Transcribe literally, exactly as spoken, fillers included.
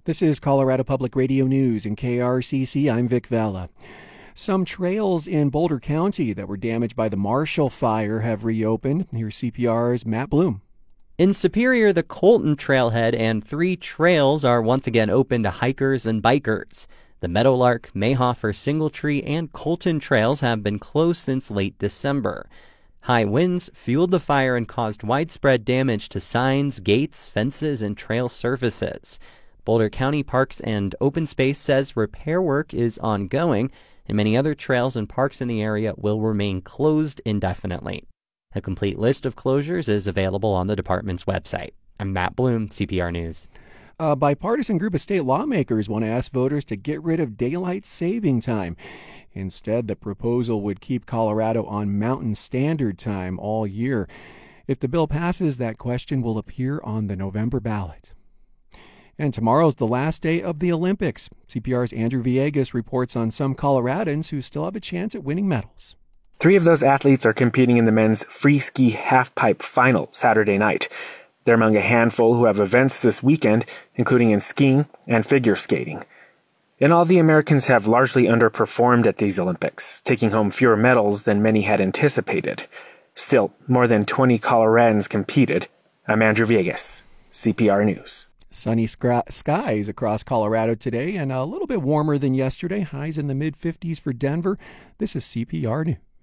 This is Colorado Public Radio News in K R C C. I'm Vic Vela. Some trails in Boulder County that were damaged by the Marshall Fire have reopened. Here's C P R's Matt Bloom. In Superior, the Colton Trailhead and three trails are once again open to hikers and bikers. The Meadowlark, Mayhofer, Singletree, and Colton trails have been closed since late December. High winds fueled the fire and caused widespread damage to signs, gates, fences, and trail surfaces. Boulder County Parks and Open Space says repair work is ongoing, and many other trails and parks in the area will remain closed indefinitely. A complete list of closures is available on the department's website. I'm Matt Bloom, C P R News. A bipartisan group of state lawmakers want to ask voters to get rid of daylight saving time. Instead, the proposal would keep Colorado on Mountain Standard Time all year. If the bill passes, that question will appear on the November ballot. And tomorrow's the last day of the Olympics. C P R's Andrew Villegas reports on some Coloradans who still have a chance at winning medals. Three of those athletes are competing in the men's free ski halfpipe final Saturday night. They're among a handful who have events this weekend, including in skiing and figure skating. In all, the Americans have largely underperformed at these Olympics, taking home fewer medals than many had anticipated. Still, more than twenty Coloradans competed. I'm Andrew Villegas, C P R News. Sunny skies across Colorado today and a little bit warmer than yesterday. Highs in the mid fifties for Denver. This is C P R News.